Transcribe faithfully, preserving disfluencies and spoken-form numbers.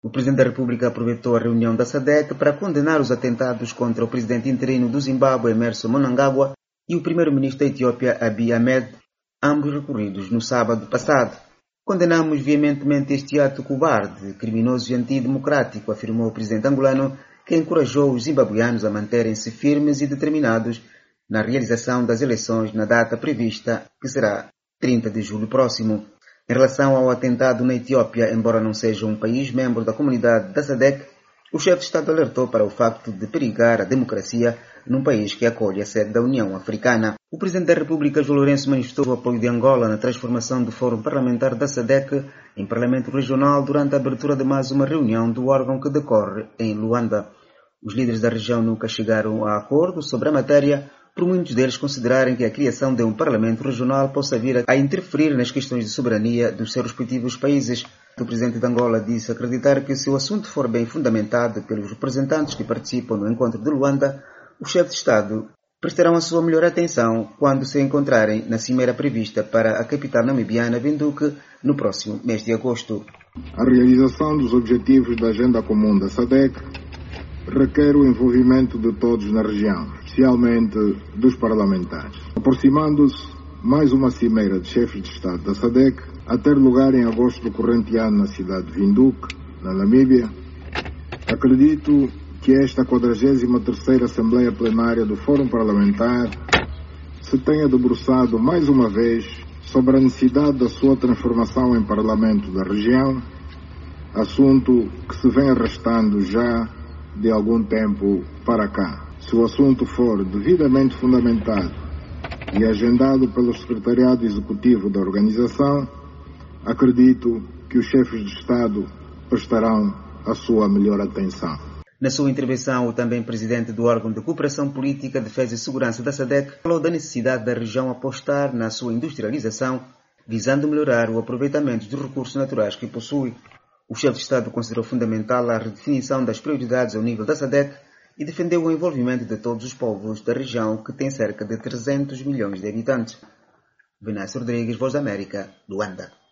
O Presidente da República aproveitou a reunião da SADC para condenar os atentados contra o presidente interino do Zimbábue, Emmerson Mnangagwa, e o primeiro-ministro da Etiópia, Abiy Ahmed, ambos recorridos no sábado passado. Condenamos veementemente este ato covarde, criminoso e antidemocrático, afirmou o presidente angolano, que encorajou os zimbabueanos a manterem-se firmes e determinados na realização das eleições na data prevista, que será trinta de julho próximo. Em relação ao atentado na Etiópia, embora não seja um país membro da comunidade da SADC, o chefe de Estado alertou para o facto de perigar a democracia num país que acolhe a sede da União Africana. O Presidente da República, João Lourenço, manifestou o apoio de Angola na transformação do Fórum Parlamentar da SADC em Parlamento Regional durante a abertura de mais uma reunião do órgão que decorre em Luanda. Os líderes da região nunca chegaram a acordo sobre a matéria, por muitos deles considerarem que a criação de um Parlamento Regional possa vir a interferir nas questões de soberania dos seus respectivos países. O presidente de Angola disse acreditar que, se o assunto for bem fundamentado pelos representantes que participam no encontro de Luanda, os chefes de Estado prestarão a sua melhor atenção quando se encontrarem na cimeira prevista para a capital namibiana, Windhoek, no próximo mês de agosto. A realização dos objetivos da Agenda Comum da SADC requer o envolvimento de todos na região, especialmente dos parlamentares. Aproximando-se mais uma cimeira de chefes de Estado da SADC, a ter lugar em agosto do corrente ano na cidade de Windhoek, na Namíbia, acredito que esta quadragésima terceira Assembleia Plenária do Fórum Parlamentar se tenha debruçado mais uma vez sobre a necessidade da sua transformação em Parlamento da região, assunto que se vem arrastando já de algum tempo para cá. Se o assunto for devidamente fundamentado e agendado pelo Secretariado Executivo da organização, acredito que os chefes de Estado prestarão a sua melhor atenção. Na sua intervenção, o também presidente do órgão de Cooperação Política, Defesa e Segurança da SADC falou da necessidade da região apostar na sua industrialização, visando melhorar o aproveitamento dos recursos naturais que possui. O chefe de Estado considerou fundamental a redefinição das prioridades ao nível da SADC e defendeu o envolvimento de todos os povos da região, que tem cerca de trezentos milhões de habitantes. Venâncio Rodrigues, Voz da América, Luanda.